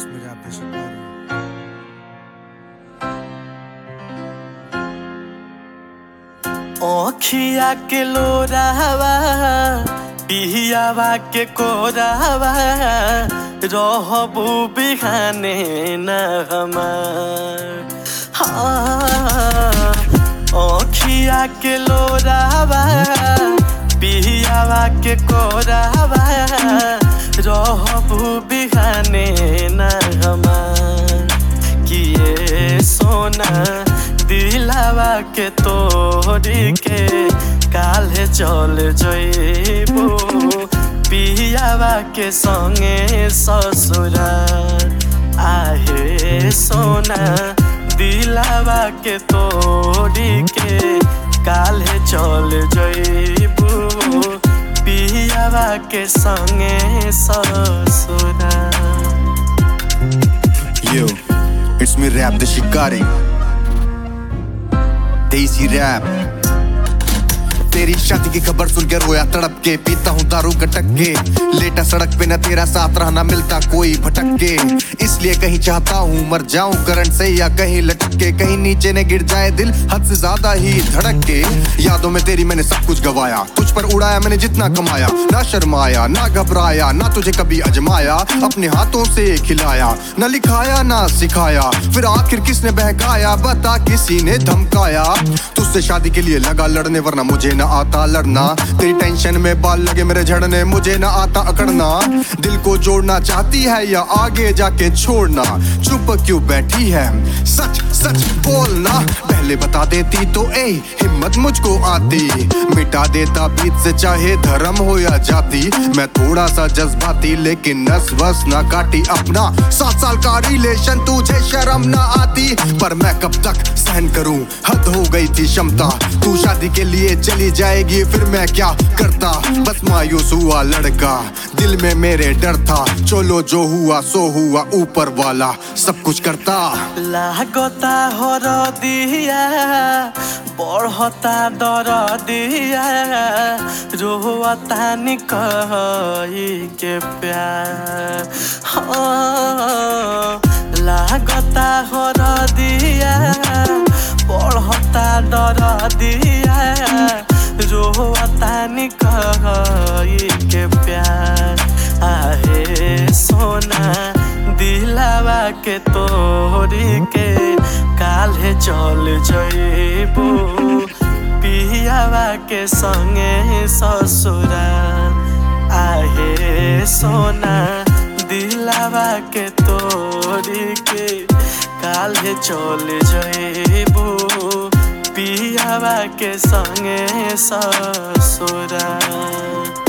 इसमें रैप पे शिकारी। ओखिया के लोरावा पिहियावा के कोरावा रहबू बिहाने न हमार। ओखिया के लोरावा पिहियावा के कोरावा रहबू बिहाने न हमार। किए सोना दिलावा के तोड़ी के काल्हे चल जइबू पियावा के संगे ससुराल। आहे सोना दिलावा के तोड़ी के काल्हे चल जइबू पियावा के संगे ससुराल। Yo, it's me Rap the Shikari. देसी रैप। तेरी शादी की खबर सुन के रोया तड़प के, पीता हूँ दारू कटक के, लेटा सड़क पे न तेरा साथ रहा ना मिलता कोई भटक के। इसलिए कहीं चाहता हूँ मर जाऊं करंट से या कहीं लटक के, कहीं नीचे न गिर जाए दिल हद से ज्यादा ही धड़क के। यादों में तेरी मैंने सब कुछ गवाया, तुझ पर उड़ाया मैंने जितना कमाया, ना शर्माया ना घबराया ना तुझे कभी अजमाया, अपने हाथों से खिलाया न लिखाया ना सिखाया, फिर आखिर किसने बहकाया बता किसी ने धमकाया। तुझसे शादी के लिए लगा लड़ने वरना मुझे न आता लड़ना, तेरी टेंशन में बाल लगे मेरे झड़ने मुझे न आता अकड़ना। दिल को जोड़ना चाहती है या आगे जाके छोड़ना, चुप क्यों बैठी है सच सच बोलना। पहले बता देती तो हिम्मत मुझको आती, मिटा देता बीच से चाहे धर्म हो या जाति। मैं थोड़ा सा जज्बाती लेकिन नस वस ना काटी, अपना 7 साल का रिलेशन तुझे शर्म ना आती। पर मैं कब तक सहन करूं, हद हो गई थी क्षमता। तू शादी के लिए चली जाएगी फिर मैं क्या करता, बस मायूस हुआ लड़का दिल में मेरे डर था। चलो जो हुआ सो हुआ ऊपर वाला सब कुछ करता। लागता हर दिया बढ़ता दर दिया, रोता निकई के प्यार। लागता हर दिया बढ़ता दर दिया, रोता निकई के प्यार। आहे सोना दिलावा के तोड़ी के काल्हे चल जइबू पियावा के संगे ससुराल। आहे सोना दिलावा के तोड़ी के काल्हे चल जइबू पियावा के संगे ससुराल।